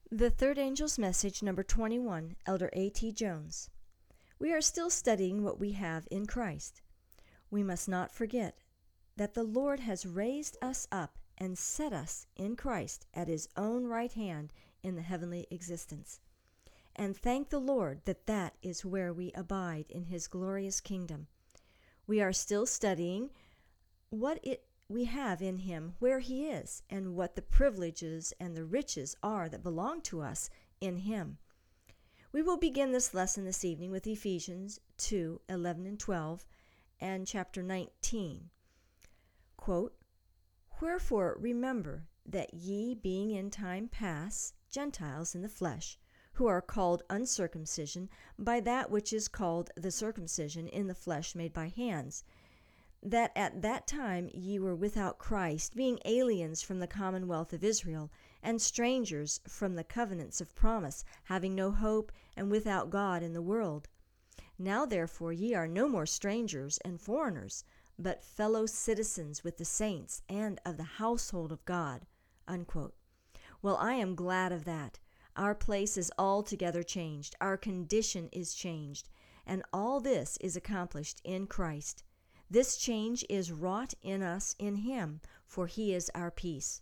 The Third Angel's Message, number 21, Elder A.T. Jones. We are still studying what we have in Christ. We must not forget that the Lord has raised us up and set us in Christ at His own right hand in the heavenly existence. And thank the Lord that that is where we abide in His glorious kingdom. We are still studying what we have in Him, where He is, and what the privileges and the riches are that belong to us in Him. We will begin this lesson this evening with Ephesians 2:11 and 12 and chapter 19. Quote, "Wherefore remember that ye being in time past Gentiles in the flesh, who are called uncircumcision by that which is called the circumcision in the flesh made by hands, that at that time ye were without Christ, being aliens from the commonwealth of Israel, and strangers from the covenants of promise, having no hope, and without God in the world. Now therefore ye are no more strangers and foreigners, but fellow citizens with the saints and of the household of God." Unquote. Well, I am glad of that. Our place is altogether changed. Our condition is changed. And all this is accomplished in Christ. This change is wrought in us in Him, for He is our peace.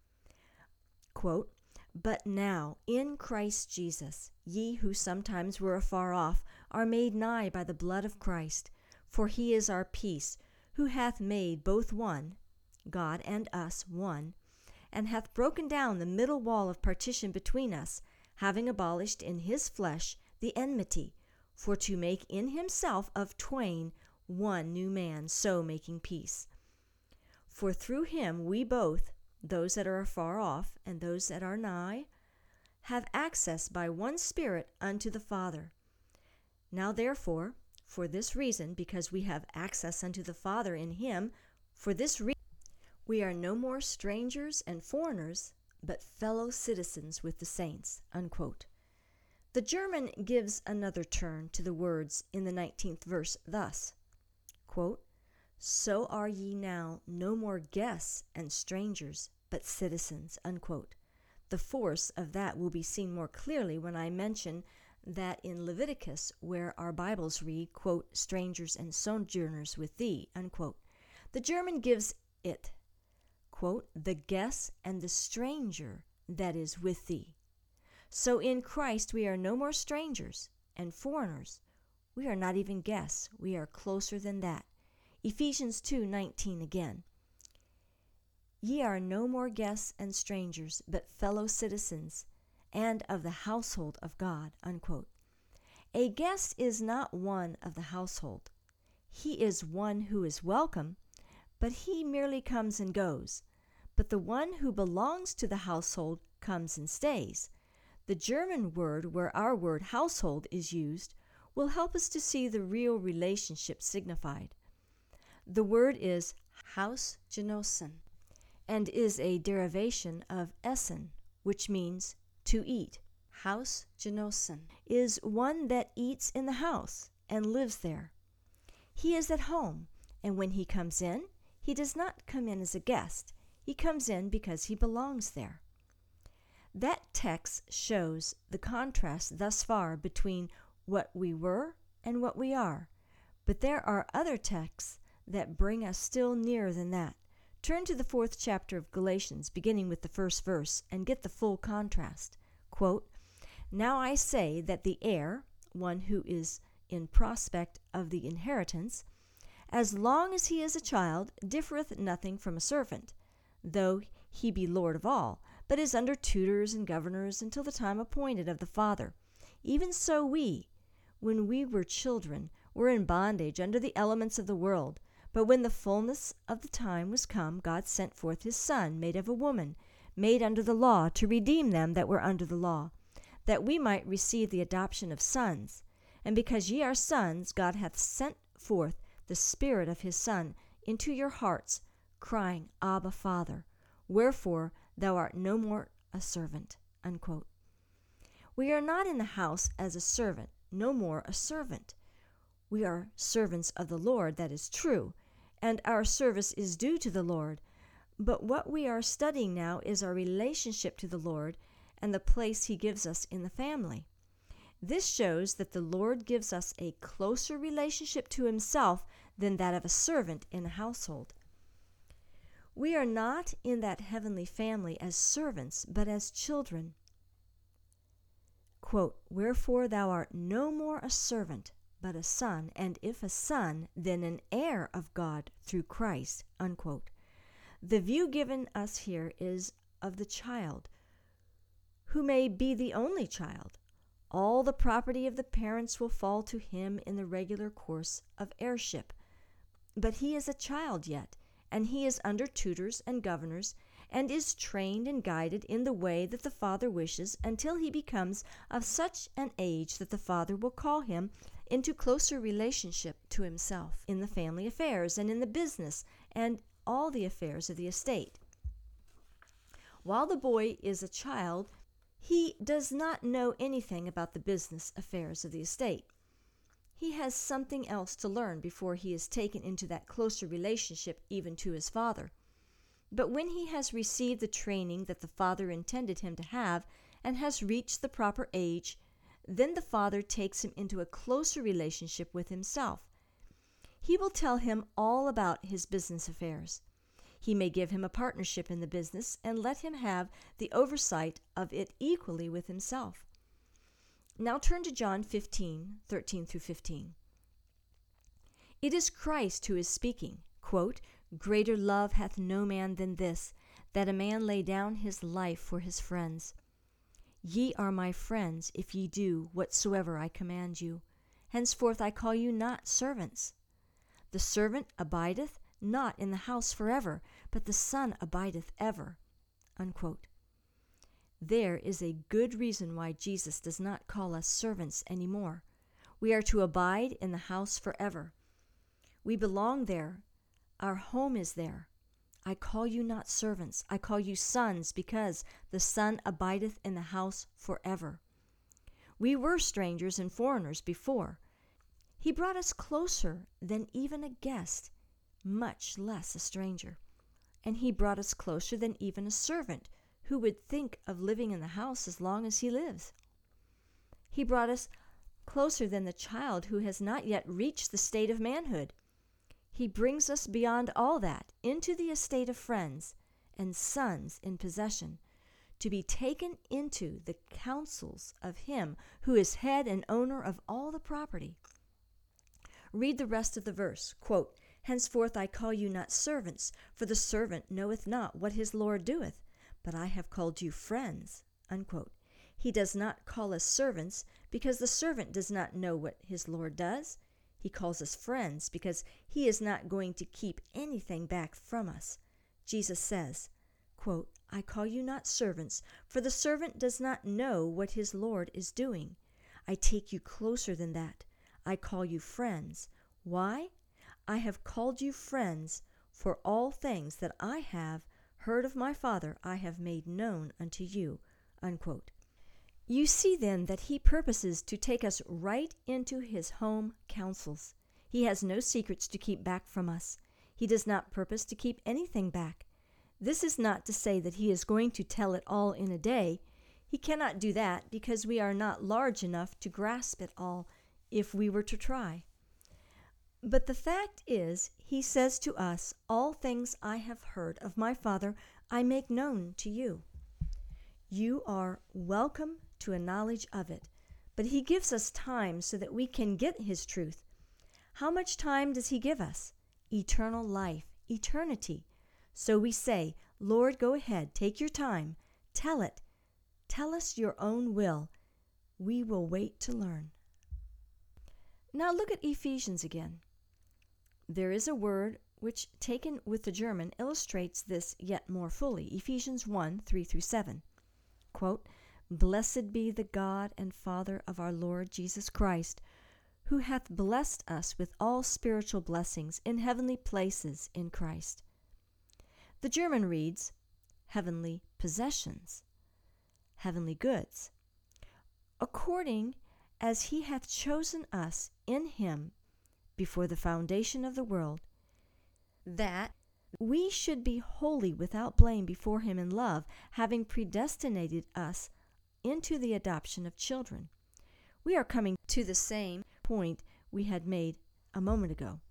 Quote, "But now in Christ Jesus, ye who sometimes were afar off are made nigh by the blood of Christ, for He is our peace, who hath made both one, God and us one, and hath broken down the middle wall of partition between us, having abolished in His flesh the enmity, for to make in Himself of twain one new man, so making peace. For through Him we both, those that are afar off and those that are nigh, have access by one Spirit unto the Father. Now therefore, for this reason, because we have access unto the Father in Him, for this reason we are no more strangers and foreigners, but fellow citizens with the saints." Unquote. The German gives another turn to the words in the 19th verse thus, quote, "So are ye now no more guests and strangers, but citizens." Unquote. The force of that will be seen more clearly when I mention that in Leviticus, where our Bibles read, quote, "strangers and sojourners with thee." Unquote. The German gives it, quote, "the guest and the stranger that is with thee." So in Christ we are no more strangers and foreigners. We are not even guests. We are closer than that. Ephesians 2:19 again. "Ye are no more guests and strangers, but fellow citizens, and of the household of God." Unquote. A guest is not one of the household. He is one who is welcome, but he merely comes and goes. But the one who belongs to the household comes and stays. The German word where our word household is used will help us to see the real relationship signified. The word is Hausgenossen and is a derivation of Essen, which means to eat. Hausgenossen is one that eats in the house and lives there. He is at home, and when he comes in, he does not come in as a guest. He comes in because he belongs there. That text shows the contrast thus far between what we were and what we are. But there are other texts that bring us still nearer than that. Turn to the 4th chapter of Galatians, beginning with the first verse, and get the full contrast. Quote, "Now I say that the heir, one who is in prospect of the inheritance, as long as he is a child, differeth nothing from a servant, though he be Lord of all, but is under tutors and governors until the time appointed of the Father. Even so we, when we were children, were in bondage under the elements of the world. But when the fullness of the time was come, God sent forth His Son, made of a woman, made under the law, to redeem them that were under the law, that we might receive the adoption of sons. And because ye are sons, God hath sent forth the Spirit of His Son into your hearts, crying, Abba, Father. Wherefore thou art no more a servant." Unquote. We are not in the house as a servant, no more a servant. We are servants of the Lord, that is true, and our service is due to the Lord. But what we are studying now is our relationship to the Lord and the place he gives us in the family. This shows that the Lord gives us a closer relationship to himself than that of a servant in a household. We are not in that heavenly family as servants, but as children. Quote, "Wherefore thou art no more a servant, but a son, and if a son, then an heir of God through Christ." Unquote. The view given us here is of the child, who may be the only child. All the property of the parents will fall to him in the regular course of heirship. But he is a child yet, and he is under tutors and governors, and is trained and guided in the way that the father wishes until he becomes of such an age that the father will call him into closer relationship to himself in the family affairs and in the business and all the affairs of the estate. While the boy is a child, he does not know anything about the business affairs of the estate. He has something else to learn before he is taken into that closer relationship even to his father. But when he has received the training that the father intended him to have and has reached the proper age, then the father takes him into a closer relationship with himself. He will tell him all about his business affairs. He may give him a partnership in the business and let him have the oversight of it equally with himself. Now turn to John 15:13 through 15. It is Christ who is speaking. Quote, "Greater love hath no man than this, that a man lay down his life for his friends. Ye are my friends, if ye do whatsoever I command you. Henceforth I call you not servants. The servant abideth not in the house forever, but the Son abideth ever." Unquote. There is a good reason why Jesus does not call us servants anymore. We are to abide in the house forever. We belong there. Our home is there. I call you not servants. I call you sons, because the Son abideth in the house forever. We were strangers and foreigners before. He brought us closer than even a guest, much less a stranger. And he brought us closer than even a servant who would think of living in the house as long as he lives. He brought us closer than the child who has not yet reached the state of manhood. He brings us beyond all that into the estate of friends and sons in possession, to be taken into the counsels of him who is head and owner of all the property. Read the rest of the verse. Quote, "Henceforth I call you not servants, for the servant knoweth not what his Lord doeth, but I have called you friends." Unquote. He does not call us servants because the servant does not know what his Lord does. He calls us friends because he is not going to keep anything back from us. Jesus says, quote, "I call you not servants, for the servant does not know what his Lord is doing. I take you closer than that. I call you friends. Why? I have called you friends, for all things that I have heard of my Father I have made known unto you." Unquote. You see then that he purposes to take us right into his home counsels. He has no secrets to keep back from us. He does not purpose to keep anything back. This is not to say that he is going to tell it all in a day. He cannot do that because we are not large enough to grasp it all if we were to try. But the fact is, he says to us, "All things I have heard of my Father I make known to you." You are welcome to a knowledge of it, but he gives us time so that we can get his truth. How much time does he give us? Eternal life, eternity. So we say, "Lord, go ahead, take your time, tell it. Tell us your own will. We will wait to learn." Now look at Ephesians again. There is a word which, taken with the German, illustrates this yet more fully. Ephesians 1:3-7. Quote, "Blessed be the God and Father of our Lord Jesus Christ, who hath blessed us with all spiritual blessings in heavenly places in Christ." The German reads, "heavenly possessions," heavenly goods, "according as he hath chosen us in him before the foundation of the world, that we should be holy without blame before him in love, having predestinated us into the adoption of children. We are coming to the same point we had made a moment ago.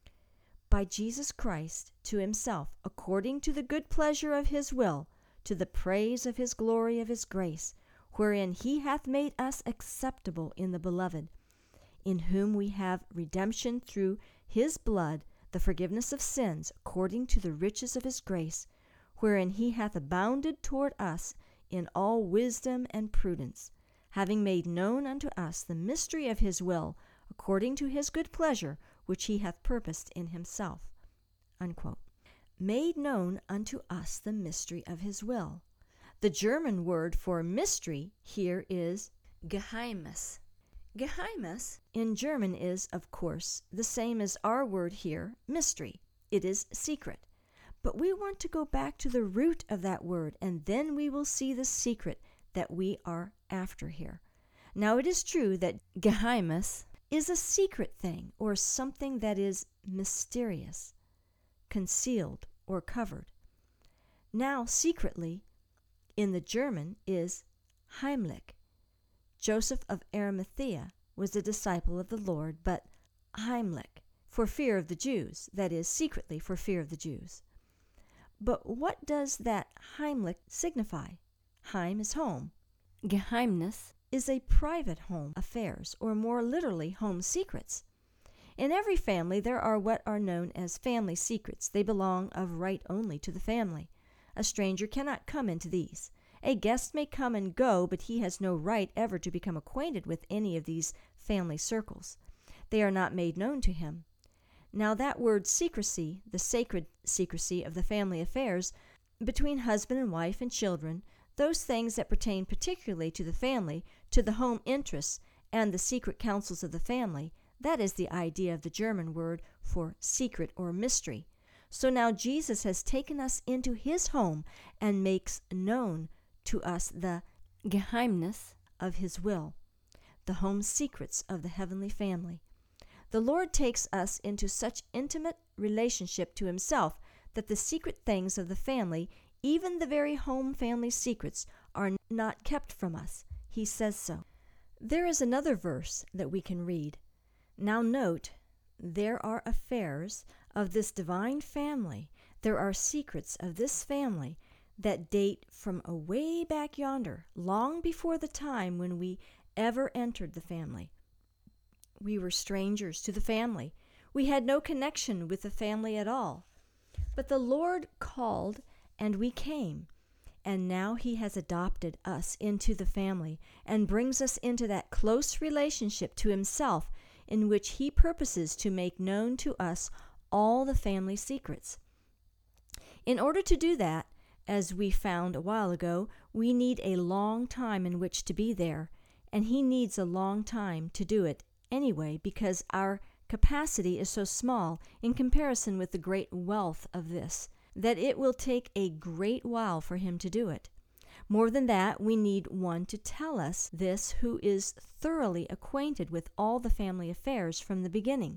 By Jesus Christ to himself, according to the good pleasure of his will, to the praise of his glory of his grace, wherein he hath made us acceptable in the beloved, in whom we have redemption through his blood, the forgiveness of sins, according to the riches of his grace, wherein he hath abounded toward us in all wisdom and prudence, having made known unto us the mystery of his will, according to his good pleasure, which he hath purposed in himself." Unquote. Made known unto us the mystery of his will. The German word for mystery here is Geheimnis. Geheimnis in German is, of course, the same as our word here, mystery. It is secret. But we want to go back to the root of that word, and then we will see the secret that we are after here. Now, it is true that Geheimnis is a secret thing, or something that is mysterious, concealed, or covered. Now, secretly, in the German is Heimlich. Joseph of Arimathea was a disciple of the Lord, but Heimlich, for fear of the Jews, that is, secretly for fear of the Jews. But what does that Heimlich signify? Heim is home. Geheimnis is a private home affairs, or more literally, home secrets. In every family there are what are known as family secrets. They belong of right only to the family. A stranger cannot come into these. A guest may come and go, but he has no right ever to become acquainted with any of these family circles. They are not made known to him. Now that word secrecy, the sacred secrecy of the family affairs between husband and wife and children, those things that pertain particularly to the family, to the home interests, and the secret counsels of the family, that is the idea of the German word for secret or mystery. So now Jesus has taken us into his home and makes known to us the Geheimnis of his will, the home secrets of the heavenly family. The Lord takes us into such intimate relationship to himself that the secret things of the family, even the very home family secrets, are not kept from us. He says so. There is another verse that we can read. Now note, there are affairs of this divine family. There are secrets of this family that date from away back yonder, long before the time when we ever entered the family. We were strangers to the family. We had no connection with the family at all. But the Lord called, and we came. And now he has adopted us into the family and brings us into that close relationship to himself in which he purposes to make known to us all the family secrets. In order to do that, as we found a while ago, we need a long time in which to be there, and he needs a long time to do it anyway, because our capacity is so small in comparison with the great wealth of this, that it will take a great while for him to do it. More than that, we need one to tell us this who is thoroughly acquainted with all the family affairs from the beginning.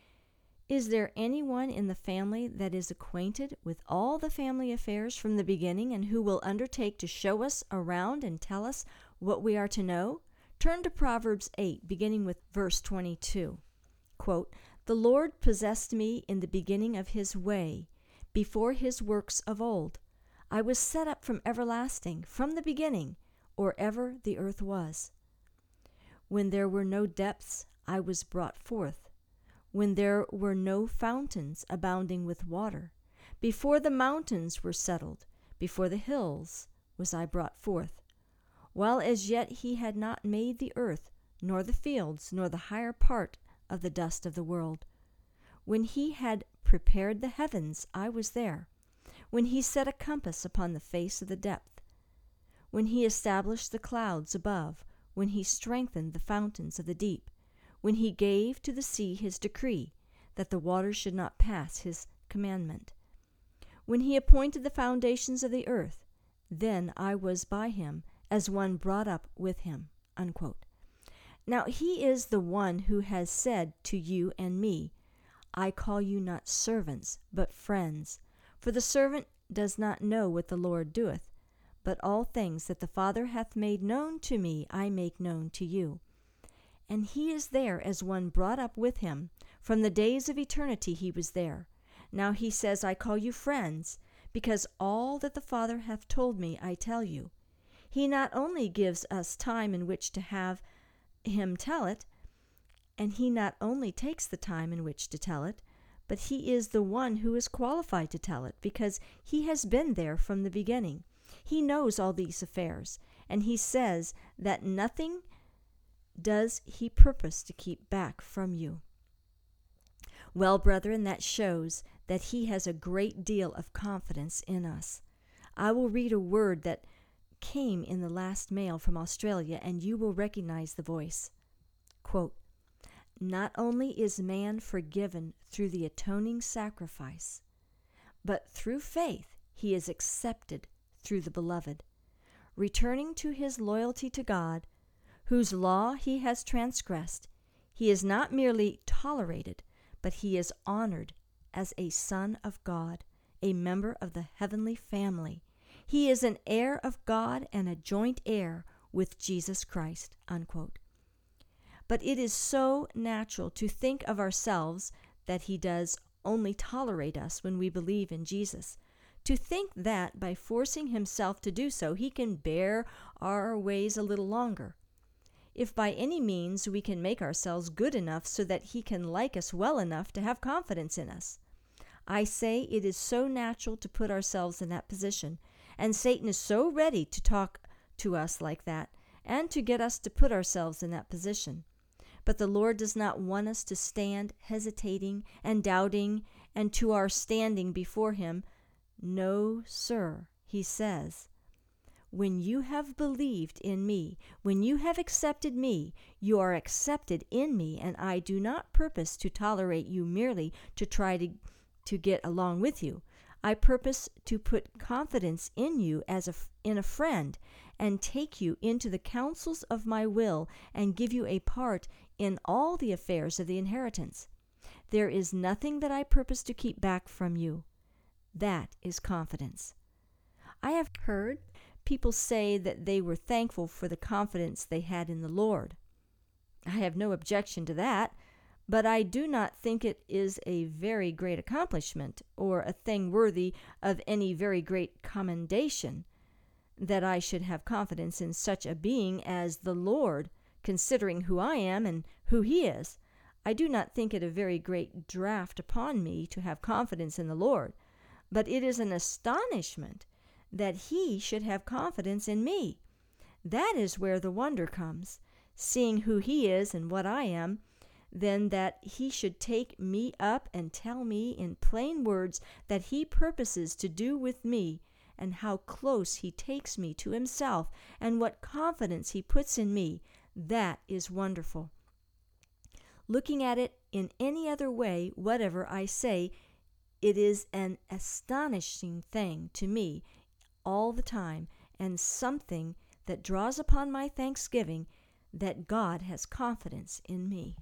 Is there anyone in the family that is acquainted with all the family affairs from the beginning and who will undertake to show us around and tell us what we are to know? Turn to Proverbs 8, beginning with verse 22. Quote, "The Lord possessed me in the beginning of his way, before his works of old. I was set up from everlasting, from the beginning, or ever the earth was. When there were no depths, I was brought forth. When there were no fountains abounding with water. Before the mountains were settled, before the hills was I brought forth. While as yet he had not made the earth, nor the fields, nor the higher part of the dust of the world. When he had prepared the heavens, I was there. When he set a compass upon the face of the depth. When he established the clouds above. When he strengthened the fountains of the deep. When he gave to the sea his decree, that the waters should not pass his commandment. When he appointed the foundations of the earth, then I was by him, as one brought up with him." Unquote. Now he is the one who has said to you and me, "I call you not servants, but friends. For the servant does not know what the Lord doeth, but all things that the Father hath made known to me I make known to you. And he is there as one brought up with him. From the days of eternity he was there. Now he says, I call you friends, because all that the Father hath told me I tell you. He not only gives us time in which to have him tell it, and he not only takes the time in which to tell it, but he is the one who is qualified to tell it, because he has been there from the beginning. He knows all these affairs, and he says that nothing does he purpose to keep back from you. Well, brethren, that shows that he has a great deal of confidence in us. I will read a word that came in the last mail from Australia, and you will recognize the voice. Quote, not only is man forgiven through the atoning sacrifice, but through faith he is accepted through the beloved, returning to his loyalty to God, whose law he has transgressed. He is not merely tolerated, but he is honored as a son of God, a member of the heavenly family. He is an heir of God and a joint heir with Jesus Christ. Unquote. But it is so natural to think of ourselves that he does only tolerate us when we believe in Jesus. To think that by forcing himself to do so, he can bear our ways a little longer. If by any means we can make ourselves good enough so that he can like us well enough to have confidence in us. I say it is so natural to put ourselves in that position, and Satan is so ready to talk to us like that, and to get us to put ourselves in that position. But the Lord does not want us to stand hesitating and doubting, and to our standing before him. No, sir, he says, when you have believed in me, when you have accepted me, you are accepted in me, and I do not purpose to tolerate you merely to try to get along with you. I purpose to put confidence in you as in a friend, and take you into the counsels of my will, and give you a part in all the affairs of the inheritance. There is nothing that I purpose to keep back from you. That is confidence. I have heard people say that they were thankful for the confidence they had in the Lord. I have no objection to that, but I do not think it is a very great accomplishment, or a thing worthy of any very great commendation, that I should have confidence in such a being as the Lord, considering who I am and who he is. I do not think it a very great draft upon me to have confidence in the Lord, but it is an astonishment that he should have confidence in me. That is where the wonder comes, seeing who he is and what I am, then that he should take me up and tell me in plain words that he purposes to do with me, and how close he takes me to himself, and what confidence he puts in me. That is wonderful. Looking at it in any other way, whatever I say, it is an astonishing thing to me all the time, and something that draws upon my thanksgiving that God has confidence in me.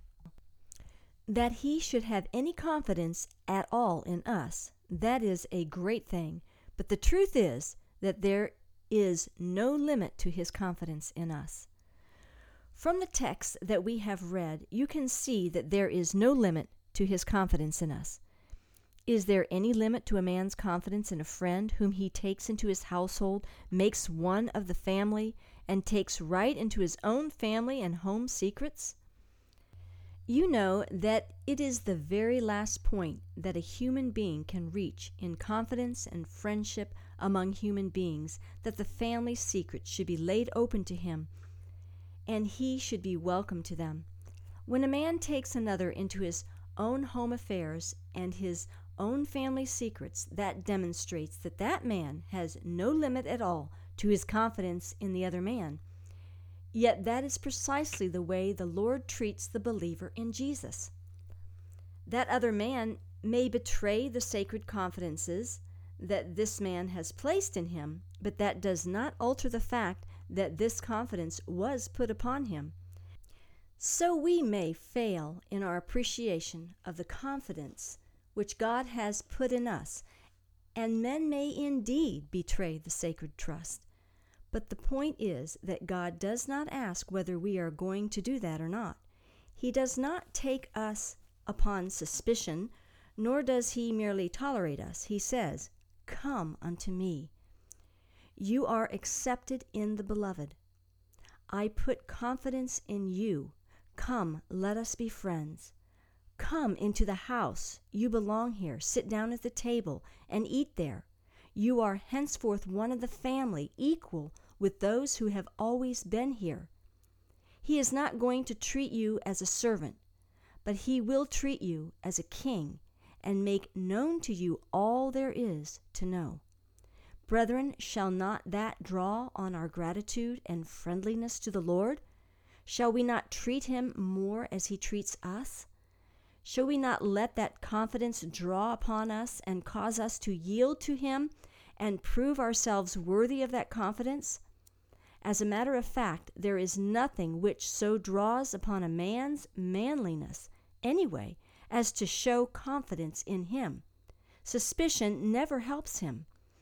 That he should have any confidence at all in us, that is a great thing. But the truth is that there is no limit to his confidence in us. From the text that we have read, you can see that there is no limit to his confidence in us. Is there any limit to a man's confidence in a friend whom he takes into his household, makes one of the family, and takes right into his own family and home secrets? You know that it is the very last point that a human being can reach in confidence and friendship among human beings, that the family secrets should be laid open to him, and he should be welcome to them. When a man takes another into his own home affairs and his own family secrets, that demonstrates that that man has no limit at all to his confidence in the other man. Yet that is precisely the way the Lord treats the believer in Jesus. That other man may betray the sacred confidences that this man has placed in him, but that does not alter the fact that this confidence was put upon him. So we may fail in our appreciation of the confidence which God has put in us, and men may indeed betray the sacred trust. But the point is that God does not ask whether we are going to do that or not. He does not take us upon suspicion, nor does he merely tolerate us. He says, "Come unto me. You are accepted in the Beloved. I put confidence in you. Come, let us be friends. Come into the house. You belong here. Sit down at the table and eat there. You are henceforth one of the family, equal with those who have always been here. He is not going to treat you as a servant, but he will treat you as a king and make known to you all there is to know. Brethren, shall not that draw on our gratitude and friendliness to the Lord? Shall we not treat him more as he treats us? Shall we not let that confidence draw upon us and cause us to yield to him and prove ourselves worthy of that confidence? As a matter of fact, there is nothing which so draws upon a man's manliness, anyway, as to show confidence in him. Suspicion never helps him.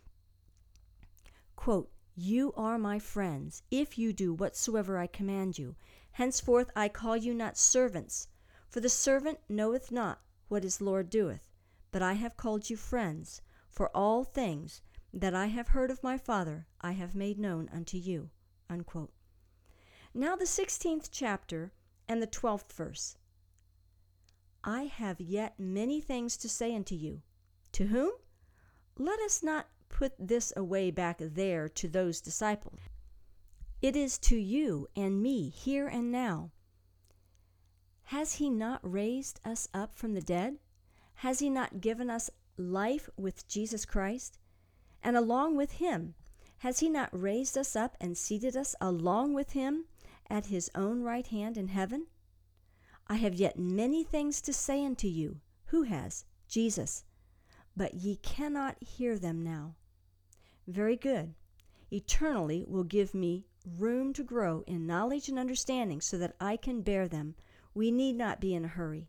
Quote, "You are my friends, if you do whatsoever I command you. Henceforth I call you not servants, for the servant knoweth not what his Lord doeth. But I have called you friends, for all things that I have heard of my Father I have made known unto you." Unquote. Now the 16th chapter and the 12th verse. "I have yet many things to say unto you." To whom? Let us not put this away back there to those disciples. It is to you and me here and now. Has he not raised us up from the dead? Has he not given us life with Jesus Christ? And along with him, has he not raised us up and seated us along with him at his own right hand in heaven? I have yet many things to say unto you. Who has? Jesus. But ye cannot hear them now. Very good. Eternally will give me room to grow in knowledge and understanding so that I can bear them. We need not be in a hurry.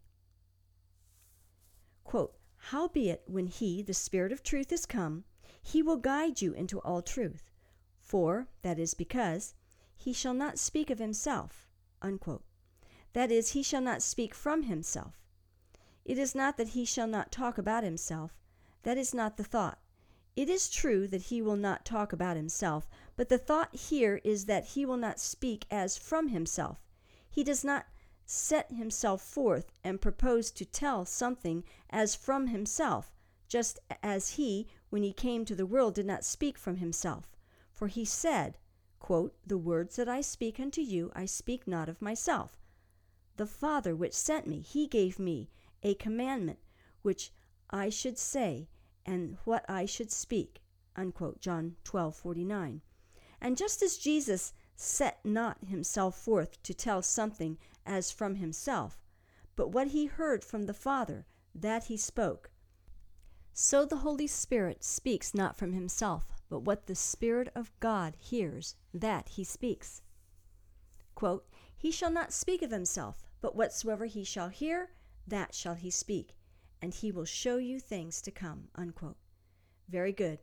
Quote, "Howbeit, when he, the Spirit of truth, is come, he will guide you into all truth. For, that is because, he shall not speak of himself." Unquote. That is, he shall not speak from himself. It is not that he shall not talk about himself. That is not the thought. It is true that he will not talk about himself, but the thought here is that he will not speak as from himself. He does not set himself forth and propose to tell something as from himself, just as he, when he came to the world, did not speak from himself. For he said, quote, "The words that I speak unto you, I speak not of myself. The Father which sent me, he gave me a commandment which I should say, and what I should speak." Unquote, John 12:49. And just as Jesus set not himself forth to tell something as from himself, but what he heard from the Father, that he spoke, so the Holy Spirit speaks not from himself, but what the Spirit of God hears, that he speaks. Quote, "He shall not speak of himself, but whatsoever he shall hear, that shall he speak, and he will show you things to come." Unquote. Very good.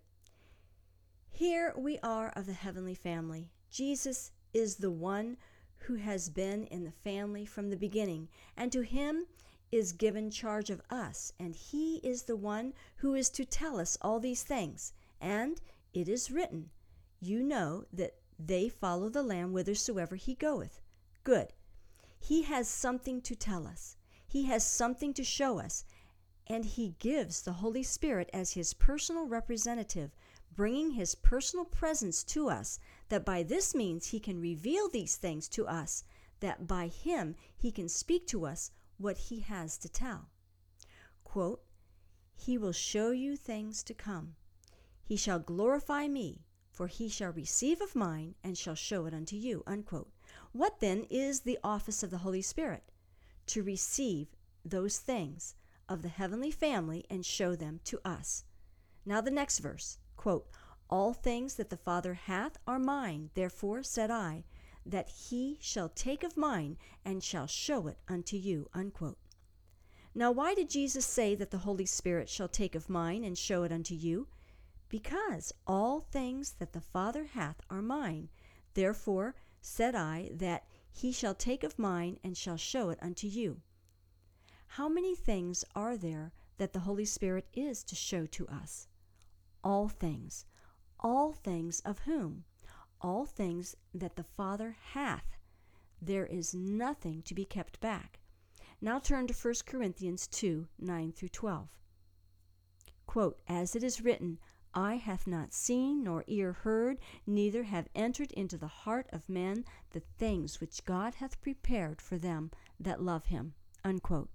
Here we are of the heavenly family. Jesus is the one who has been in the family from the beginning, and to him is given charge of us, and he is the one who is to tell us all these things. And it is written, you know, that they follow the Lamb whithersoever he goeth. Good. He has something to tell us. He has something to show us, and he gives the Holy Spirit as his personal representative, bringing his personal presence to us, that by this means he can reveal these things to us, that by him he can speak to us what he has to tell. Quote, "He will show you things to come. He shall glorify me, for he shall receive of mine and shall show it unto you." Unquote. What then is the office of the Holy Spirit? To receive those things of the heavenly family and show them to us. Now the next verse, quote, "All things that the Father hath are mine, therefore said I, that he shall take of mine and shall show it unto you." Unquote. Now why did Jesus say that the Holy Spirit shall take of mine and show it unto you? Because all things that the Father hath are mine. Therefore said I that he shall take of mine and shall show it unto you. How many things are there that the Holy Spirit is to show to us? All things. All things of whom? All things that the Father hath. There is nothing to be kept back. Now turn to 1 Corinthians 2, 9 through 12. Quote, as it is written, eye hath not seen, nor ear heard, neither have entered into the heart of man the things which God hath prepared for them that love him. Unquote.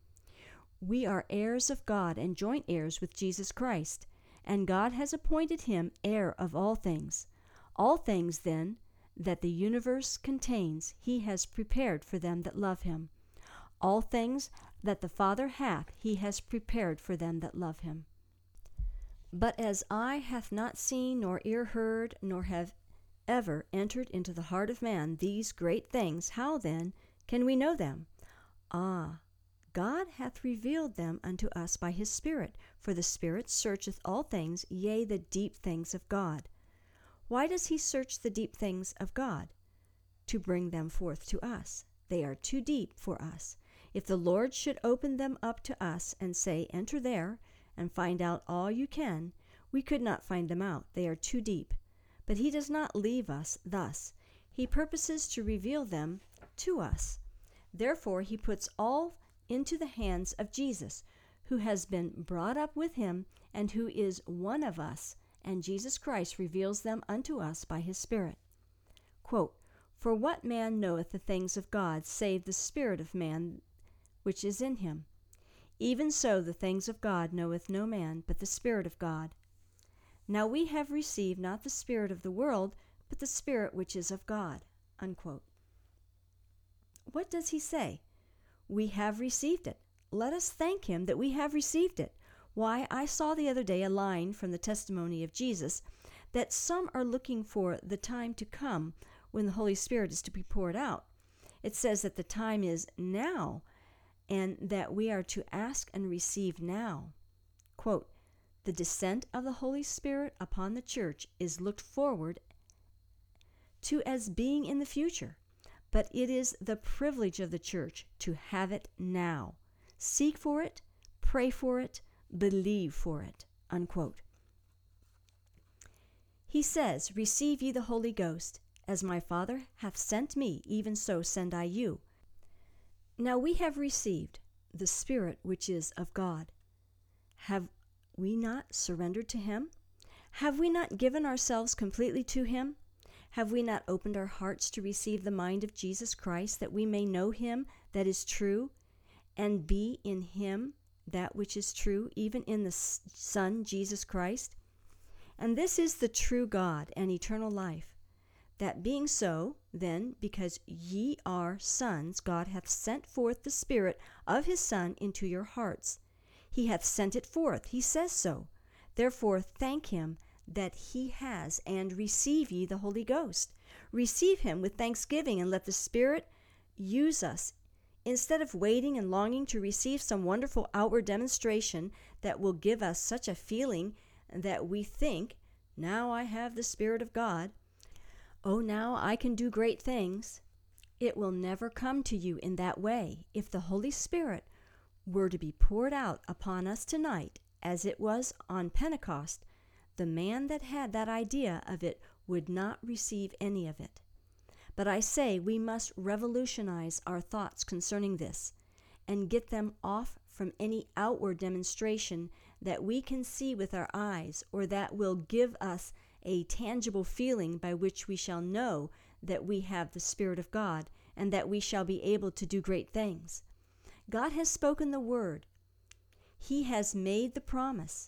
We are heirs of God and joint heirs with Jesus Christ, and God has appointed him heir of all things. All things, then, that the universe contains, he has prepared for them that love him. All things that the Father hath, he has prepared for them that love him. But as eye hath not seen, nor ear heard, nor have ever entered into the heart of man these great things, how then can we know them? God hath revealed them unto us by his Spirit, for the Spirit searcheth all things, yea, the deep things of God. Why does he search the deep things of God? To bring them forth to us. They are too deep for us. If the Lord should open them up to us and say, enter there, and find out all you can, we could not find them out. They are too deep. But he does not leave us thus. He purposes to reveal them to us. Therefore he puts all into the hands of Jesus, who has been brought up with him, and who is one of us, and Jesus Christ reveals them unto us by his Spirit. Quote, for what man knoweth the things of God, save the spirit of man which is in him? Even so the things of God knoweth no man, but the Spirit of God. Now we have received not the spirit of the world, but the Spirit which is of God. Unquote. What does he say? We have received it. Let us thank him that we have received it. Why, I saw the other day a line from the testimony of Jesus that some are looking for the time to come when the Holy Spirit is to be poured out. It says that the time is now, and that we are to ask and receive now. Quote, the descent of the Holy Spirit upon the church is looked forward to as being in the future, but it is the privilege of the church to have it now. Seek for it, pray for it, believe for it. Unquote. He says, receive ye the Holy Ghost. As my Father hath sent me, even so send I you. Now we have received the Spirit which is of God. Have we not surrendered to him? Have we not given ourselves completely to him? Have we not opened our hearts to receive the mind of Jesus Christ, that we may know him that is true, and be in him that which is true, even in the Son, Jesus Christ? And this is the true God and eternal life. That being so, then, because ye are sons, God hath sent forth the Spirit of his Son into your hearts. He hath sent it forth. He says so. Therefore thank him that he has, and receive ye the Holy Ghost. Receive him with thanksgiving, and let the Spirit use us, instead of waiting and longing to receive some wonderful outward demonstration that will give us such a feeling that we think, now I have the Spirit of God. Oh, now I can do great things. It will never come to you in that way. If the Holy Spirit were to be poured out upon us tonight, as it was on Pentecost, the man that had that idea of it would not receive any of it. But I say we must revolutionize our thoughts concerning this, and get them off from any outward demonstration that we can see with our eyes, or that will give us a tangible feeling by which we shall know that we have the Spirit of God, and that we shall be able to do great things. God has spoken the word. He has made the promise.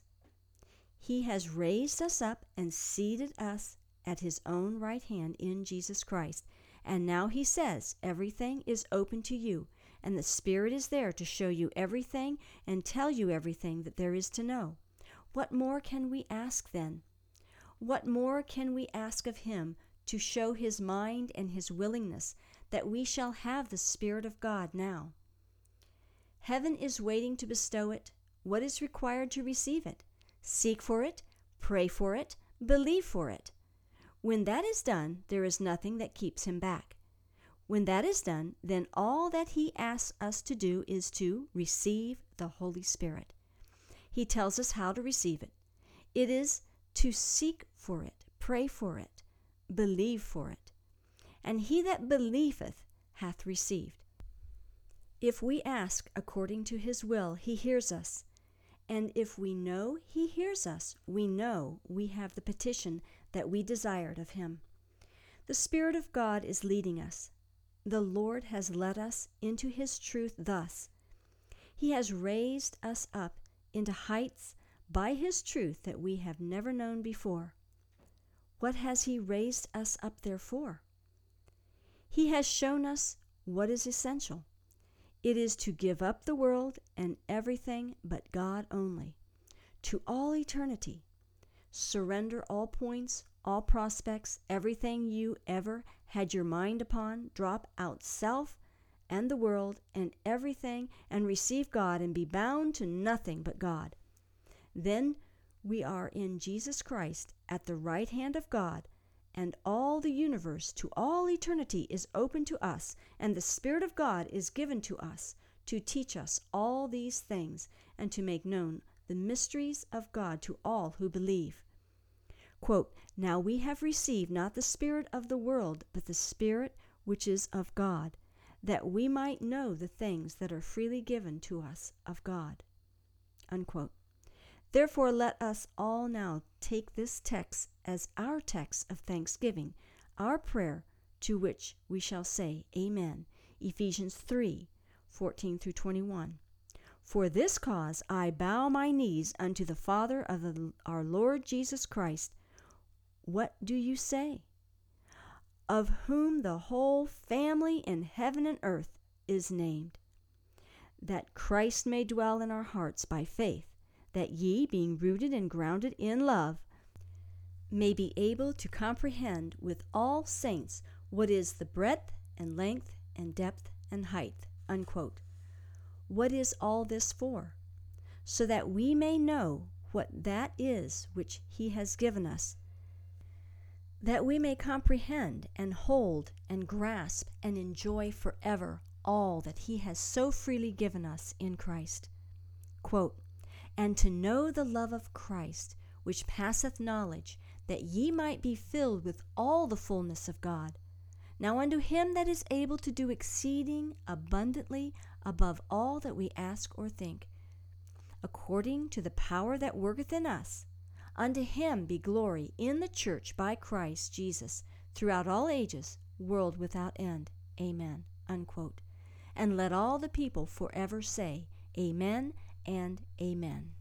He has raised us up and seated us at his own right hand in Jesus Christ. And now he says everything is open to you, and the Spirit is there to show you everything and tell you everything that there is to know. What more can we ask then? What more can we ask of him to show his mind and his willingness that we shall have the Spirit of God now? Heaven is waiting to bestow it. What is required to receive it? Seek for it, pray for it, believe for it. When that is done, there is nothing that keeps him back. When that is done, then all that he asks us to do is to receive the Holy Spirit. He tells us how to receive it. It is to seek for it, pray for it, believe for it. And he that believeth hath received. If we ask according to his will, he hears us. And if we know he hears us, we know we have the petition that we desired of him. The Spirit of God is leading us. The Lord has led us into his truth thus. He has raised us up into heights by his truth that we have never known before. What has he raised us up there for? He has shown us what is essential. It is to give up the world and everything but God only, to all eternity. Surrender all points, all prospects, everything you ever had your mind upon, drop out self and the world and everything, and receive God and be bound to nothing but God. Then we are in Jesus Christ at the right hand of God, and all the universe to all eternity is open to us, and the Spirit of God is given to us to teach us all these things and to make known the mysteries of God to all who believe. Quote, now we have received not the spirit of the world, but the Spirit which is of God, that we might know the things that are freely given to us of God. Unquote. Therefore let us all now take this text as our text of thanksgiving, our prayer to which we shall say Amen. Ephesians 3:14-21. For this cause I bow my knees unto the Father of our Lord Jesus Christ. What do you say? Of whom the whole family in heaven and earth is named, that Christ may dwell in our hearts by faith, that ye, being rooted and grounded in love, may be able to comprehend with all saints what is the breadth and length and depth and height. Unquote. What is all this for? So that we may know what that is which he has given us, that we may comprehend and hold and grasp and enjoy forever all that he has so freely given us in Christ. Quote, and to know the love of Christ, which passeth knowledge, that ye might be filled with all the fullness of God. Now unto him that is able to do exceeding abundantly above all that we ask or think, according to the power that worketh in us, unto him be glory in the church by Christ Jesus throughout all ages, world without end. Amen. Unquote. And let all the people forever say, Amen and Amen.